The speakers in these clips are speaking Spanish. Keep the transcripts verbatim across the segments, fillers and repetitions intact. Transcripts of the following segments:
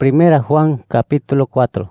Primera Juan capítulo cuatro.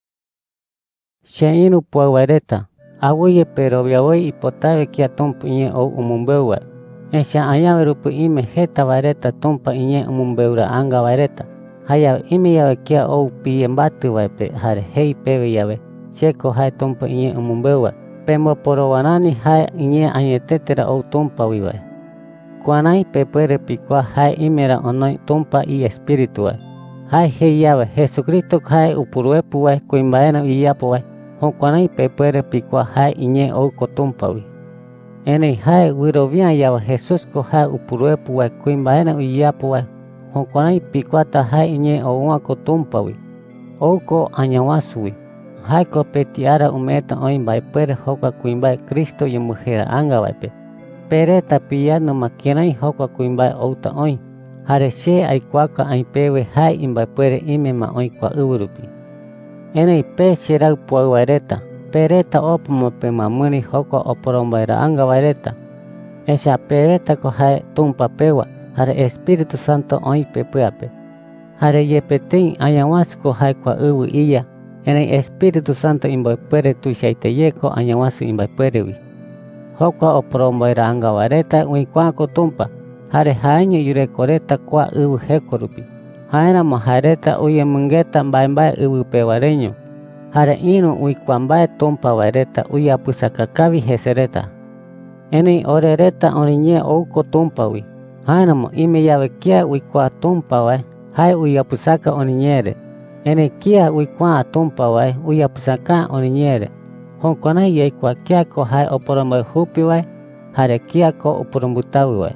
Sheinu puawareta, awuye pero viawoy ipotave kia tompa iñe o umumbewa. Esha ayaverupu ime heta vareta tompa iñe umumbeura anga vareta. Haya ime yawe kia ou piye mbatu vaipe hare hei pewe yawe. Cheko hai tompa iñe umumbewa. Pembo porowanani hai iñe añetetera ou tompa wiwa. Kuanai pepuere pikua hai imera onoi tompa i espiritu wa. Hai hei yawe Jesucristo hai upuruepu wa kuimbaena iyapo wa. Honkuanai pepuere pikua hai iñe ou kotompa wi. Enei hai wirovia yawa Jesus ko hai upuruepu wa kuimbaena iyapo wa. Honkuanai pikuata hai iñe ou ua kotompa wi. Ou ko añawasu wi. Hai ko petiara umeta oin bai puere hokwa kuimbai Kristo yumujera anga waipe. Pereta piyano makianai hokwa kuimbai outa oin. Hare she aikuaka aipewe hai imbai puere ime ma oin kwa urupi. Enei pe sherau puau waireta. Pereta opuma pe mamuni hokwa oporombaira anga waireta. Esha pereta ko hai tumpa pewa. Hare Espiritu Santo oin pepeape. Hare yepetin ayawasu ko hai kwa uwu iya. Enei Espiritu Santo imbai puere tuishaite yeko ayawasu imbai puere wi. Hokwa oporombaira anga waireta uikuako tumpa. Hare hainyo yurekoreta kwa uwu hekorupi. Haina mo hareta uye mungeta mbai mbai uwu pewareño. Hare inu uikwa mbai tumpa waireta uya pusakakavi hesereta. Enei orereta orinye ouko tumpa wi. Haina mo ime yawe kia uikwa tumpa wai. Hai uya pusaka oninyere. Enei kia uikwa tumpa wai uya pusaka oninyere. Honkonai yaikwa kia ko hai oporombai hupi wai. Hare kia ko oporombutawi wai.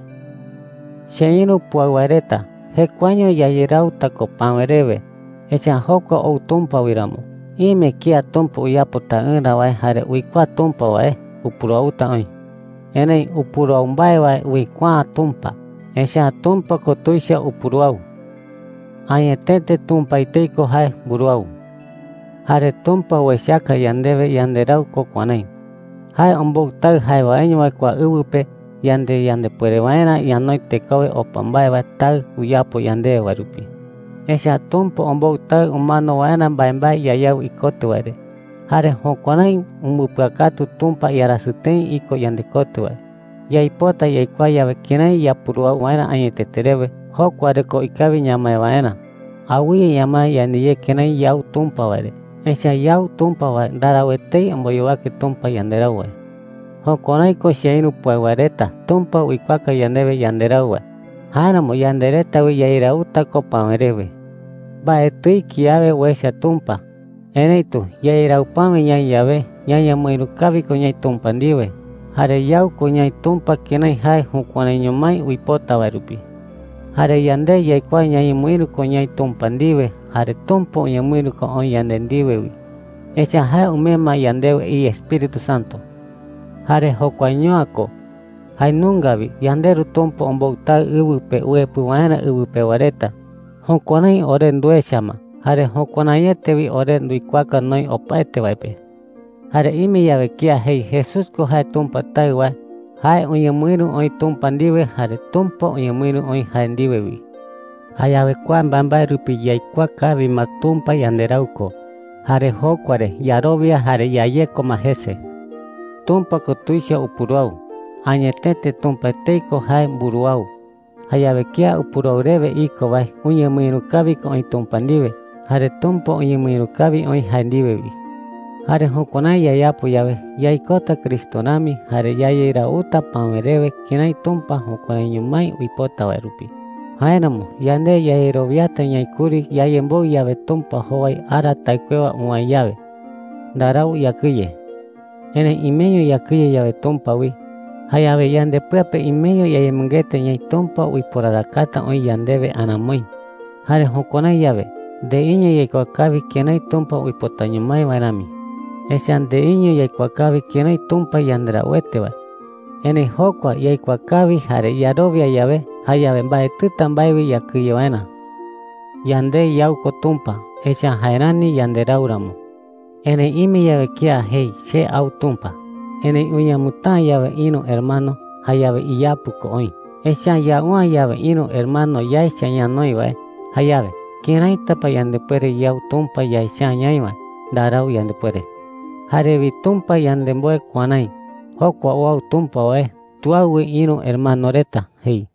Sheinu puawareta, hekuaño yayirau tako pamereve, echa hoko ou tumpa wiramo. Ime kia tumpa uyapo ta unra wai hare uikwa tumpa wai, upuro uta oi. Enei upuro umbai wai uikwa tumpa, echa tumpa kotuisha upuro au. Ayetete tumpa iteiko hai buruau. Hare tumpa weshaka yandeve yanderau kokwanai. Hai ombok tau hai waeño wai kwa uwupe, yande yande puede vaina yanoi tekawe opambai wa tau uyapo yande warupi. Esha tumpo ombo tau umano vaina baimbai yayau ikotu ware. Hare honkonai umupakatu tumpa yarasuten iko yande kotu ware. Yaipota yaikwa yawe kinai yapurua vaina añeteterewe. Hokware ko ikavi nyamai vaina. Awi yamai yandiye kinai yau tumpa ware. Esha yau tumpa ware darawetei omboyowake tumpa yanderau ware. Honkonai ko sheinu puawareta, tumpa uikwaka yandeve yanderawa. Hanamo yandereta wi yairauta ko pamerewe. Baetui kiave wesha tumpa. Eneitu yairaupame nyai yawe, nyaya muirukavi ko nyai tumpa ndiwe. Hare yau ko nyai tumpa kinai hai honkonai nyomai uipota warupi. Hare yande yaikwa nyai muiru ko nyai tumpa ndiwe, hare tumpo nyamuiru ko on yande ndiwe wi. Echa hai umema yandewe i Espiritu Santo. Hare hokwañoako, hai nungavi, yanderu tumpo ombokta uwupe uepu waina uwupe wareta. Honkonai ore ndueshama, hare honkonayetevi ore nduikwaka noi opaete waipe. Hare ime yawe kia hei Jesus ko hai tumpa tai wai, hai unyemuiru oi tumpa ndiwe, hare tumpo unyemuiru oi hai ndiwe wi. Hayawe kwa mbambai rupi yaikwa kavi matumpa yanderauko, hare hokware yarovia hare yayeko mahese. Tumpa kotuisha upuruau, añetete tumpa teiko hai buruau. Hayawe kia upuruau reve iko vai, unye muirukavi ko oi tumpa ndiwe, hare tumpo unye muirukavi oi hai ndiwe wi. Hare honkonai yayapo yawe, yaikota Kristonami, hare yayeira uta pamereve, kinai tumpa honkonai nyumai uipota wairupi. Haenamo, yande yayeiro viata nyaikuri, yayembo yawe tumpa howai ara taikwewa uai yawe. Darau yakuye. Ene imeño yakuye yawe tumpa wi. Hayawe yande puape imeño yayemungete nyai tumpa wi poradakata oi yandeve anamoi. Hare honkonai yawe, de iño yaikwakavi kenai tumpa wi potanyumai wairami. Esan de iño yaikwakavi kenai tumpa yandera uetewa. Ene hokwa yaikwakavi hare yarovia yawe, hayawe mbae tuta mbaiwi yakuye waina. Yande yauko tumpa, esan hairani yanderauramo. Ene ime yawe kia hei she au tumpa. Ene unya muta yawe ino hermano hayawe iyapu ko oi. Esha ya ua yawe ino hermano yaisha yanoi wae. Hayawe Kiraitapa yandepuere yau tumpa yaishañayma darau yandepuere. Jarevi tumpa yandemboe kuanai. Jokua wau tumpa oe tuawi iru hermano reta hei.